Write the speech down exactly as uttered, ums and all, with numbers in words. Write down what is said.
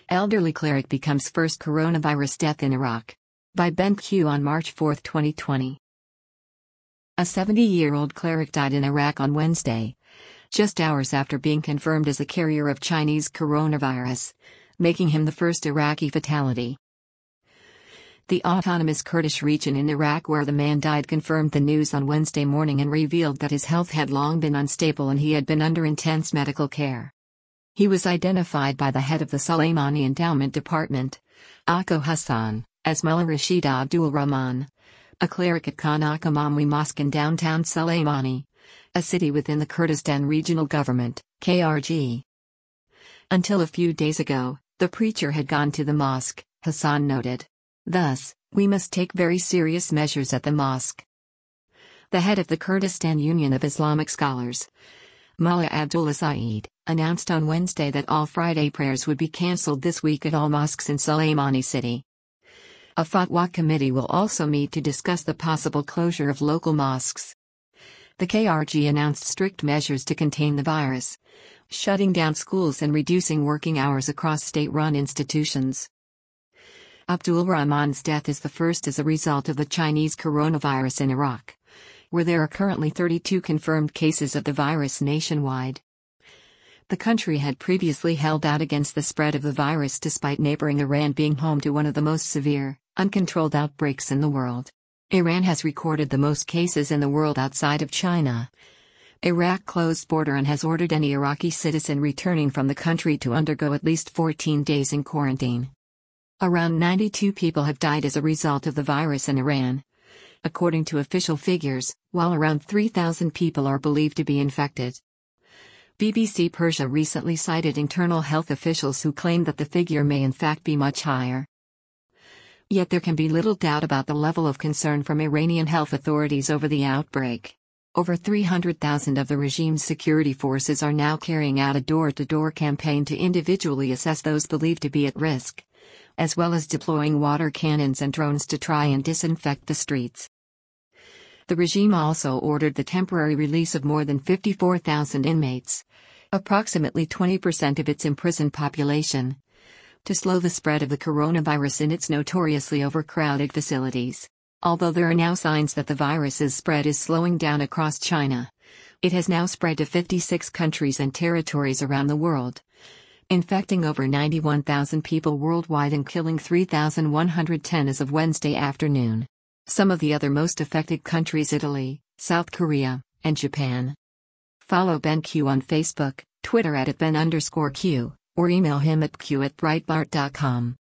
Elderly cleric becomes first coronavirus death in Iraq. By Ben Q on March fourth, twenty twenty. A seventy-year-old cleric died in Iraq on Wednesday, just hours after being confirmed as a carrier of Chinese coronavirus, making him the first Iraqi fatality. The Autonomous Kurdish region in Iraq where the man died confirmed the news on Wednesday morning and revealed that his health had long been unstable and he had been under intense medical care. He was identified by the head of the Soleimani Endowment Department, Akko Hassan, as Mullah Rashid Abdul Rahman, a cleric at Khan Aka Mamwi Mosque in downtown Soleimani, a city within the Kurdistan Regional Government, K R G. Until a few days ago, the preacher had gone to the mosque, Hassan noted. Thus, we must take very serious measures at the mosque. The head of the Kurdistan Union of Islamic Scholars, Mullah Abdullah Saeed, announced on Wednesday that all Friday prayers would be cancelled this week at all mosques in Soleimani city. A fatwa committee will also meet to discuss the possible closure of local mosques. The K R G announced strict measures to contain the virus, shutting down schools and reducing working hours across state-run institutions. Abdul Rahman's death is the first as a result of the Chinese coronavirus in Iraq, where there are currently thirty-two confirmed cases of the virus nationwide. The country had previously held out against the spread of the virus despite neighboring Iran being home to one of the most severe, uncontrolled outbreaks in the world. Iran has recorded the most cases in the world outside of China. Iraq closed border and has ordered any Iraqi citizen returning from the country to undergo at least fourteen days in quarantine. Around ninety-two people have died as a result of the virus in Iran, according to official figures, while around three thousand people are believed to be infected. B B C Persia recently cited internal health officials who claim that the figure may in fact be much higher. Yet there can be little doubt about the level of concern from Iranian health authorities over the outbreak. Over three hundred thousand of the regime's security forces are now carrying out a door-to-door campaign to individually assess those believed to be at risk, as well as deploying water cannons and drones to try and disinfect the streets. The regime also ordered the temporary release of more than fifty-four thousand inmates, approximately twenty percent of its imprisoned population, to slow the spread of the coronavirus in its notoriously overcrowded facilities. Although there are now signs that the virus's spread is slowing down across China, it has now spread to fifty-six countries and territories around the world, infecting over ninety-one thousand people worldwide and killing three thousand one hundred ten as of Wednesday afternoon. Some of the other most affected countries: Italy, South Korea, and Japan. Follow Ben Q on Facebook, Twitter at Ben underscore Q, or email him at q at breitbart dot com.